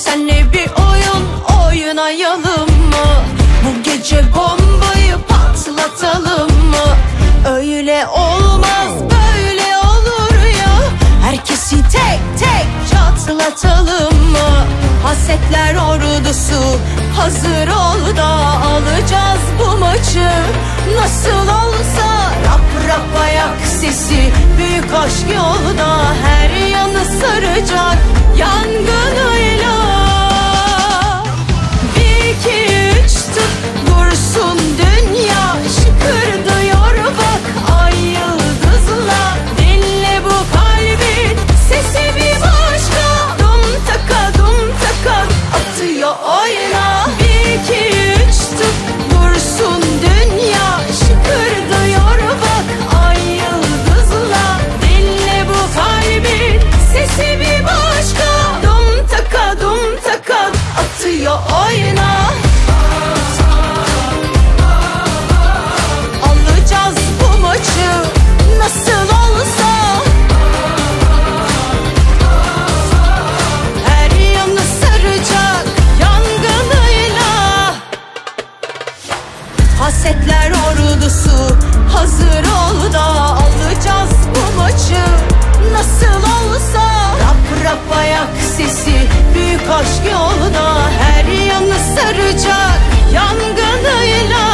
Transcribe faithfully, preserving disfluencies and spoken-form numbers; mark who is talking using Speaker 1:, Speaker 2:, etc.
Speaker 1: senle bir oyun oynayalım mı? Bu gece bombayı patlatalım mı? Öyle olmaz böyle olur ya. Herkesi tek tek çatlatalım mı? Hasetler ordusu hazır ol da alacağız bu maçı. Nasıl olsa rap rap ayak sesi, büyük aşk yolda her yanı saracak yangınıyla. Bir iki üç tut vursun dünya, şıkırdıyor bak ay yıldızla. Dinle bu kalbin sesi bir başka, dum taka dum taka atıyor oyna. Bir iki üç tut vursun dünya, şıkırdıyor bak ay yıldızla. Dinle bu kalbin sesi bir başka, dum taka dum taka atıyor oyna. Alacağız bu maçı nasıl olsa. Her yanı saracak yangınıyla. Hasetler ordusu hazır ol da alacağız bu maçı nasıl olsa. Rap rap ayak sesi, büyük aşk yolda her yanı saracak yangınıyla.